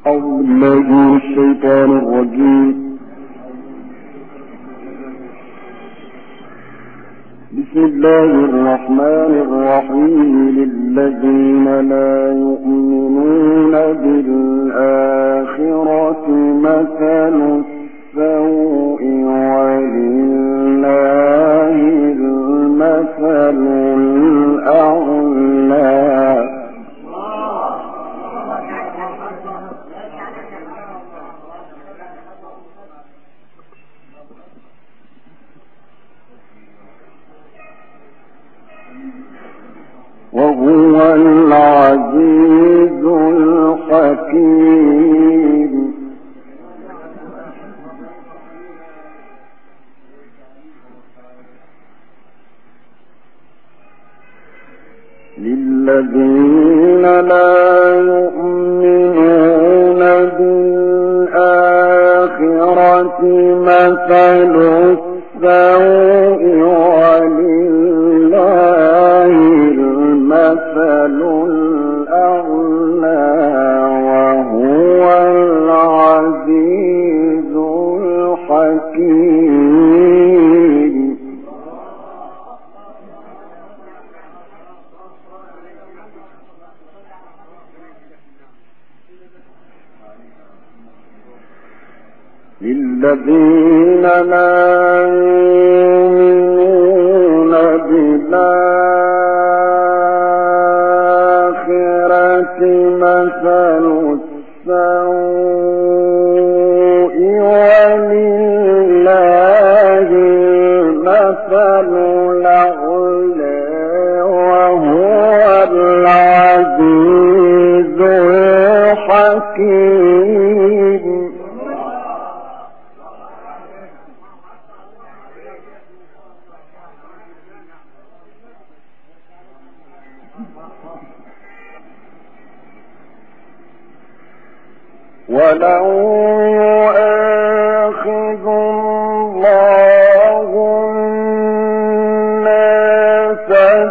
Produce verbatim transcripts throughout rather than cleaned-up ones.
أعوذ بالله من الشيطان الرجيم. بسم الله الرحمن الرحيم. للذين لا يؤمنون بالآخرة مثل السوء ولله المثل الأعلى. وهو العزيز الحكيم. للذين لا يؤمنون بالآخرة مثل السوء ولله المثل الأعلى وهو العزيز الحكيم. للذين لا يؤمنون بالآخرة مثل السوء ولله المثل الأعلى وهو العزيز الحكيم. ولو يؤاخذ الله الناس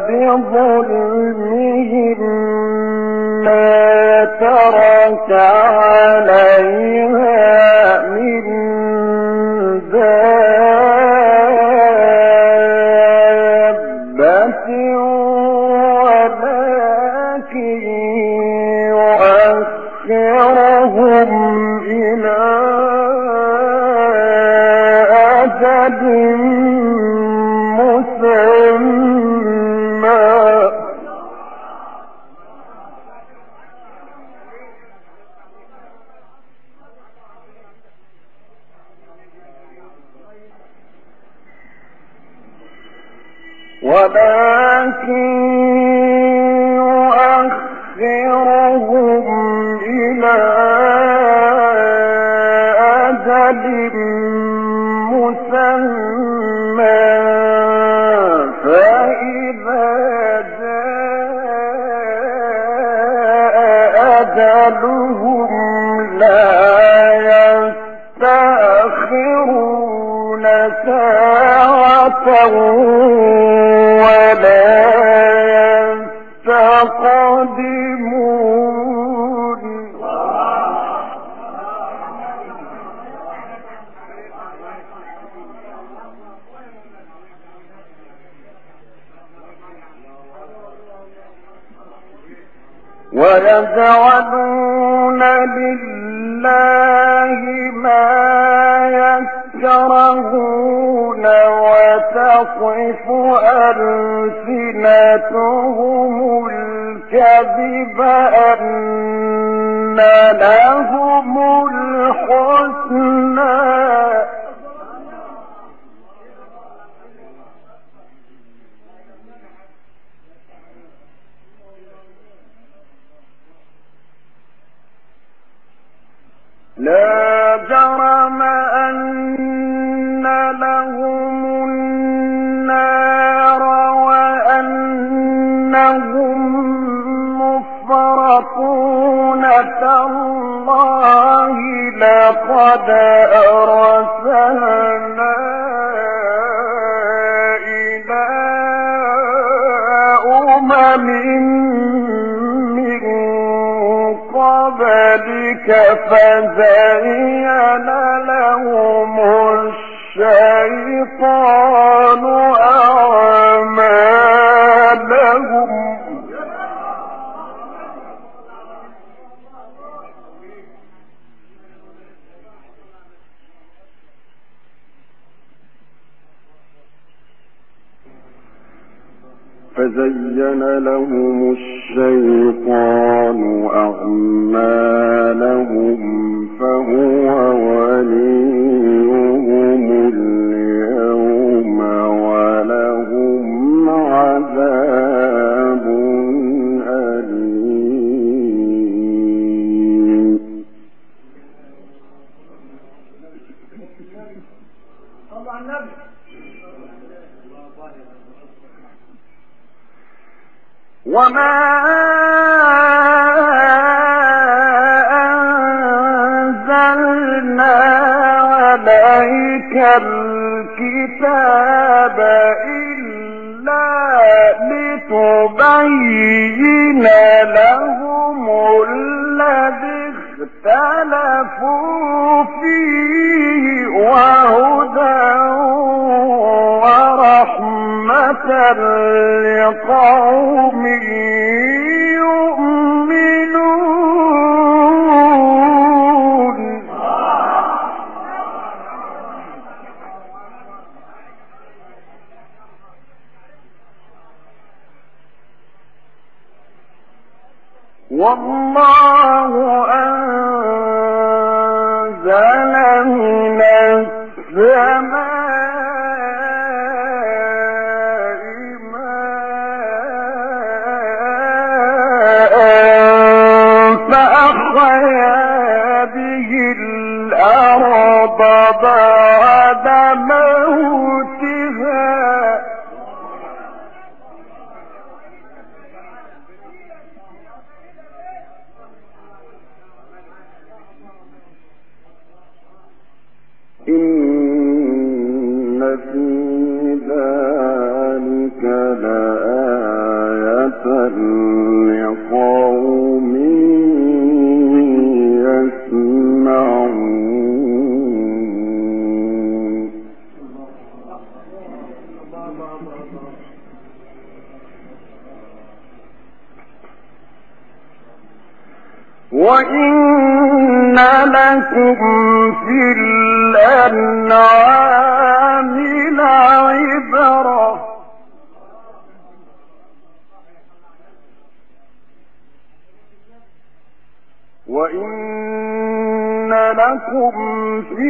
بظلمهم ما ترك عليها من دابة ولكن يؤخرهم إلى أجل مسمى ولكن يؤخرهم إلى أجل مسمى فإذا جاء أجلهم لا يستأخرون ساعة ولا يستقدمون. ويجعلون لله ما يكرهون وتصف ألسنتهم الكذب أن لهم الحسنى لا جرم أن لهم النار وأنهم مفرطون تالله لقد أرسلنا إلى أمم من قبلك فزين لهم الشيطان أعمالهم فزين لهم الشيطان أعمالهم فهو وليهم اليوم ولهم عذاب أليم. وما أنزلنا عليك الكتاب إلا لتبين لهم الذي اختلفوا فيه وهدى ورحمة لقوم يؤمنون. والله أنزل من السماء بعد موتها إن في ذلك لآية لقوم يسمعون. وإن لكم في الأنعام لعبرة وإن لكم في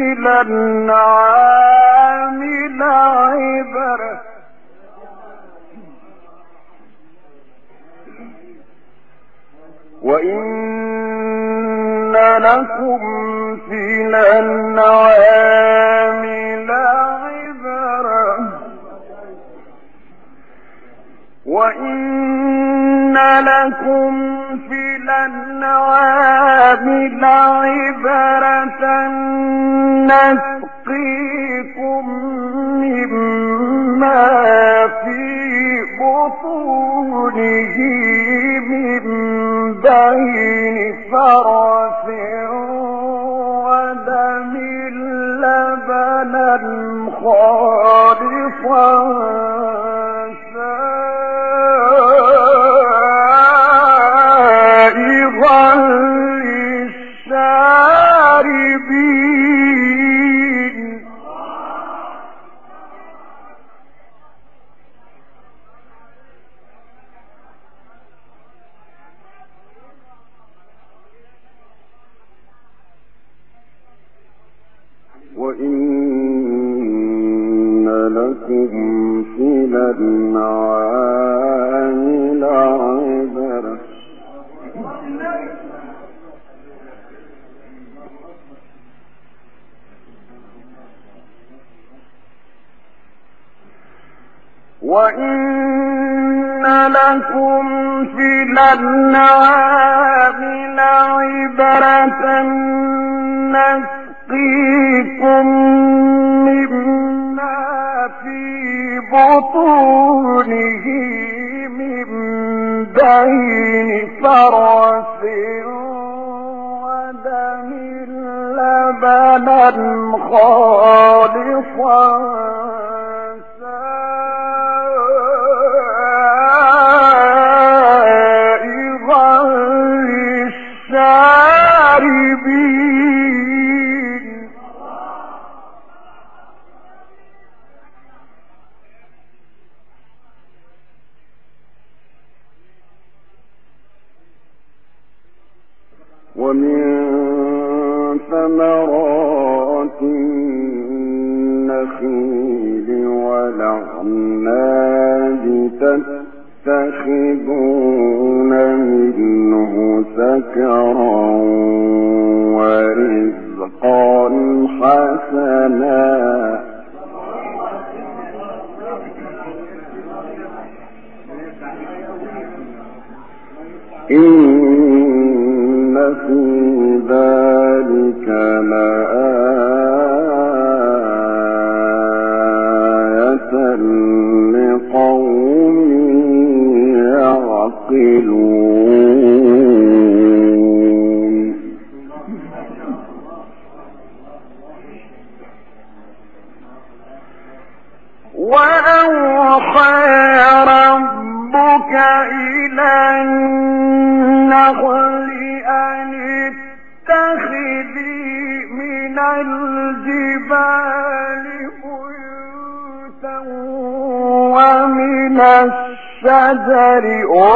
الأنعام لعبرة وإن لكم في الأنعام لعبرة وإن لكم في الأنعام لعبرة نسقيكم مما في بطونه من بين فرث ودم لبنا خالصا سائغا للشاربين. وإن لكم في الأنعام لعبرة وإن لكم في الأنعام لعبرة نسقيكم مما في بطونه من بين فرث ودم لبنا خالصا سائغا للشاربين ومن ثمرات النخيل والأعناب تتخذون منه سكرا ورزقا حسنا إن في ذلك لآية لقوم يعقلون وأوحى ربك إلى النحل أن اتخذي من الجبال بيوتا ومن الشجر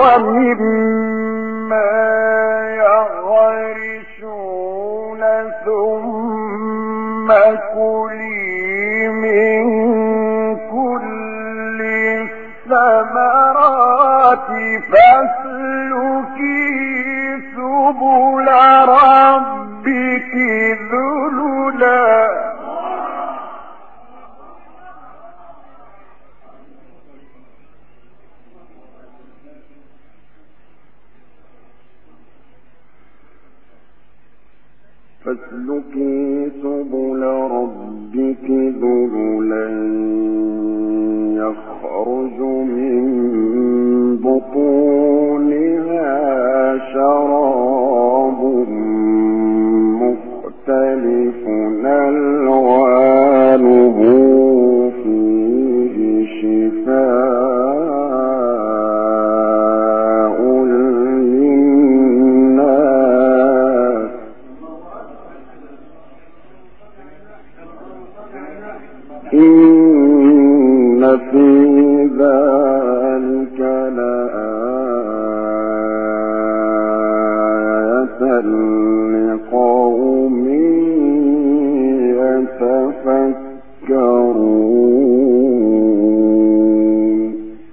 ومما يعرشون ثم كلي من كل الثمرات فاسلكي سبل ربك ذللا فاسلكي سبل ربك ذللا يخرج من بطونها شراب مختلف ألوانه فيه شفاء للناس إن في ذلك لآية لقوم يتفكرون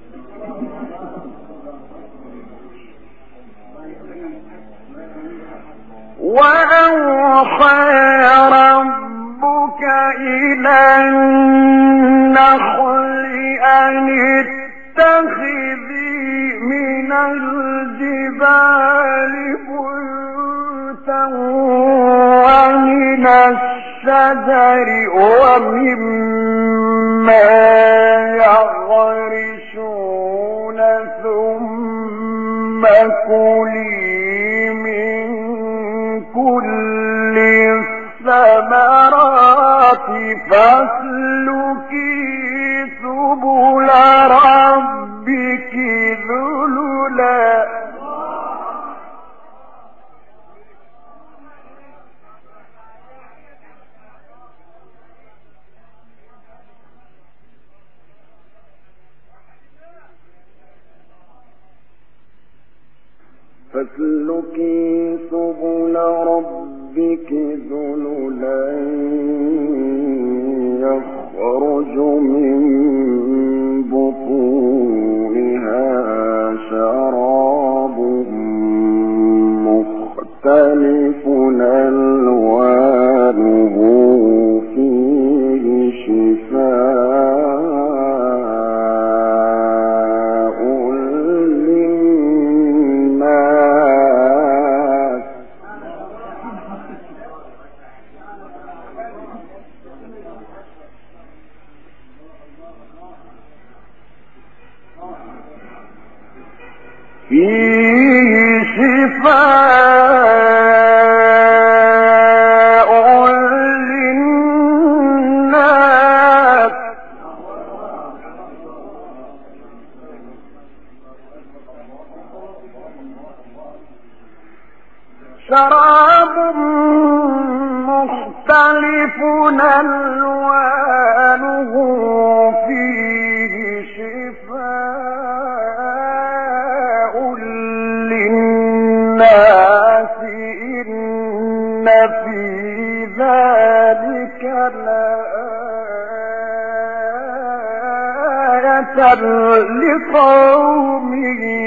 وأوحى ربك إلى النحل أن اتخذي من الجبال بيوتا ومن الشجر ومما يعرشون ثم كلي من كل الثمرات فاسلكي سبل ربك ذللا فاسلكي سبل ربك ذللا يخرج من بطونها شراب مختلف ألوانه فيه شفاء للناس فيه شفاء في ذلك لآية لقوم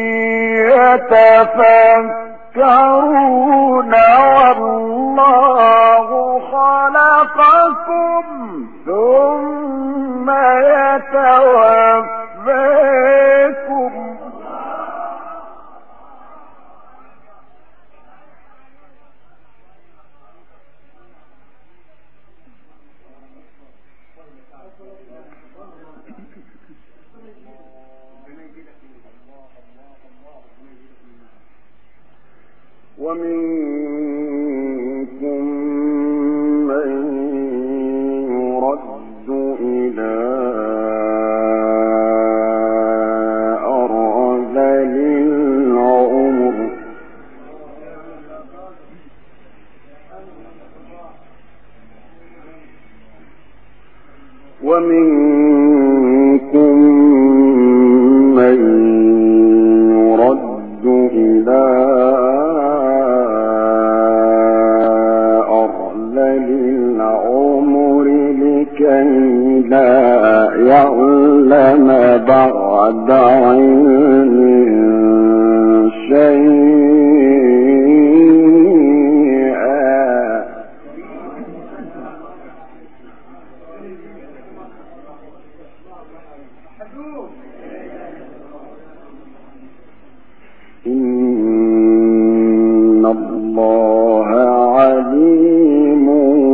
يتفكرون والله خلقكم ثم يتوفاكم ومنكم من يرد إلى أرذل العمر ومنكم من يرد إلى كي لا يعلم بعد علم شيئا إن الله عليم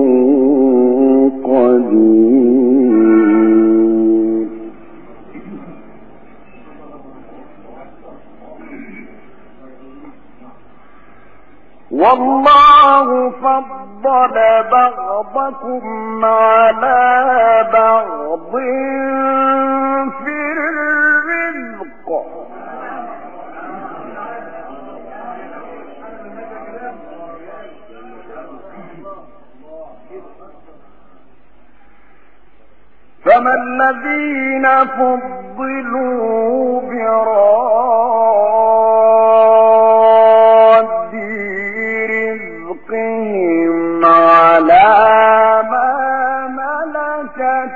والله فضل بعضكم على بعض في الرزق فما الذين فضلوا براد رزقهم على ما ملكت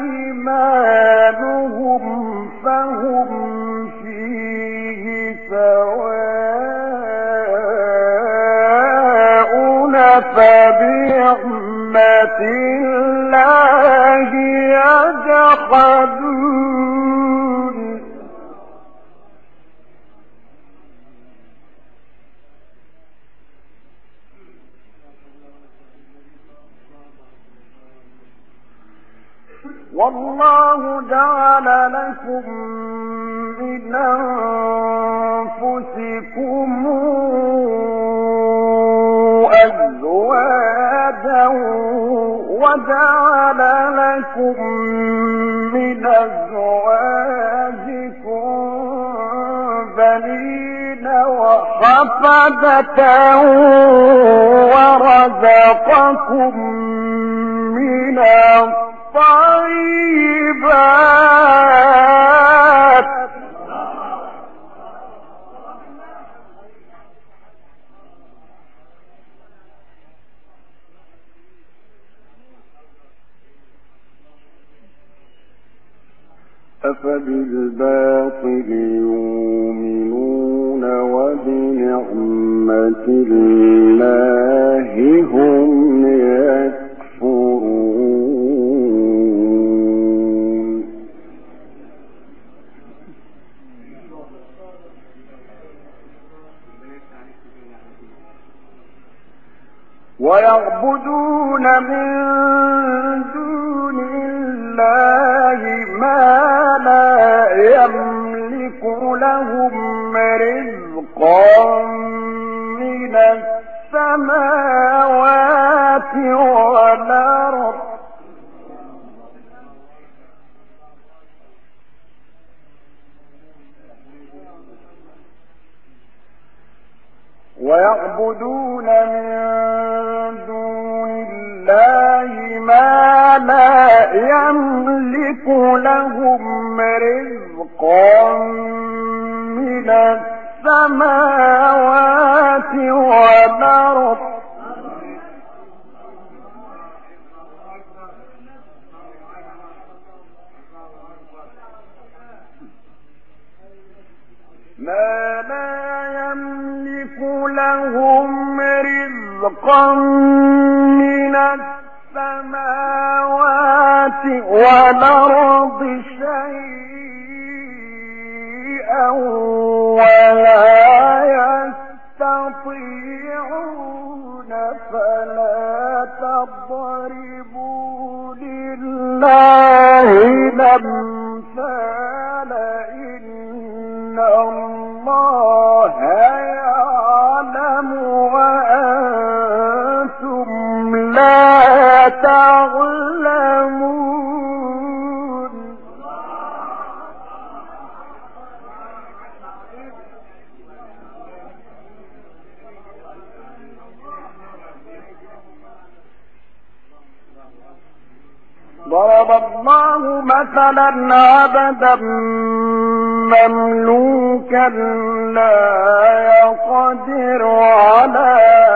أيمانهم فهم فيه سواء فبنعمة الله يجحدون والله جعل لكم من أنفسكم أزواجا وجعل لكم من أزواجكم بنين وحفدة ورزقكم من الطيبات أفبالباطل يؤمنون وبنعمة الله هم يكفرون ويعبدون من دون الله ما لا يملك لهم رزقا من السماوات والأرض ويعبدون من دون الله ما لا يملك لهم رزقا من السماوات والأرض رزقا من السماوات والأرض شيئا ولا يستطيعون فلا تضربوا لله الأمثال إن الله يعلم وأنتم لا تعلمون. ضرب الله مثلا عبدا مملوكا لا يقدر على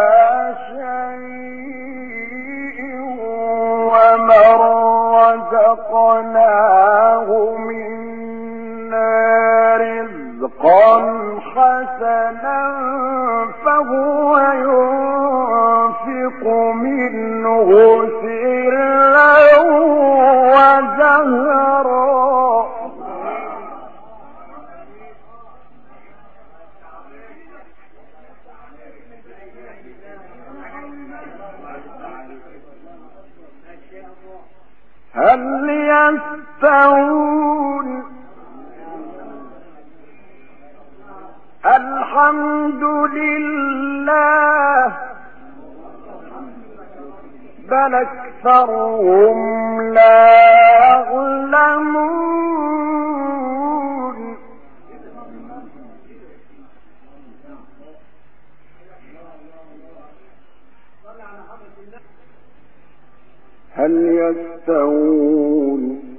شيء ومن رزقناه منا رزقا حسنا فهو ينفق منه سرا وجهرا هل يستوون؟ الحمد لله بل أكثرهم لا يعلمون. هل يستوون؟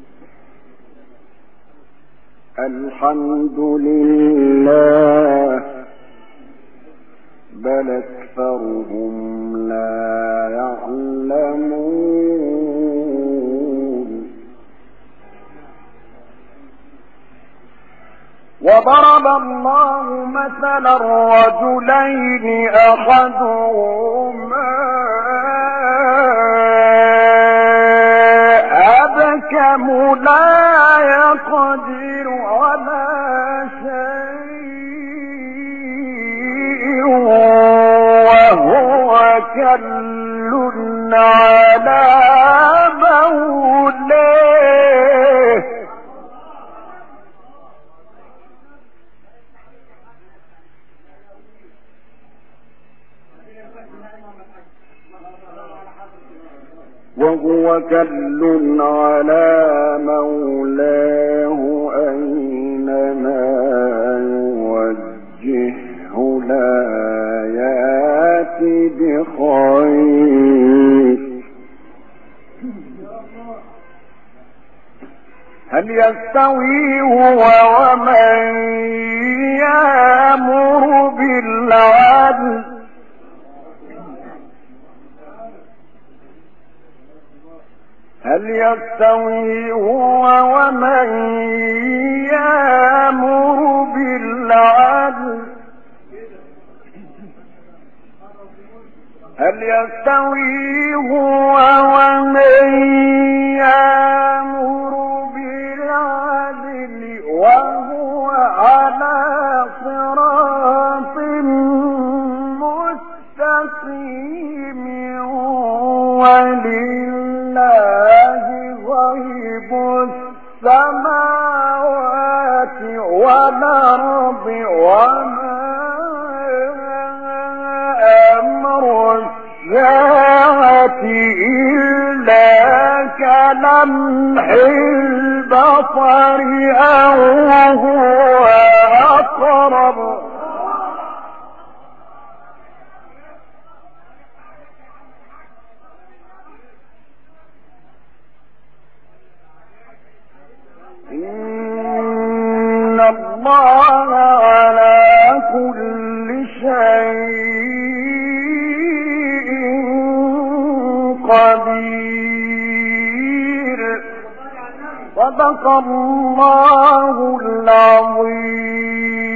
الحمد لله بل أكثرهم لا يعلمون. وضرب الله مثلا رجلين أحدهما أبكم لا يقدر على شيء وهو كل على مولاه وهو كل على مولاه أينما يوجهه لا يأتي بخير. هل يستوي هو ومن يأمر بالعدل هل يستوي هو ومن يأمر بالعدل هل يستوي هو ومن يأمر بالعدل وهو على صراط مستقيم ولله غيب السماوات والأرض وما أمر الساعة إلا كلمح البصر أو هو أقرب. إن الله على كل شيء قدير. صدق الله العظيم.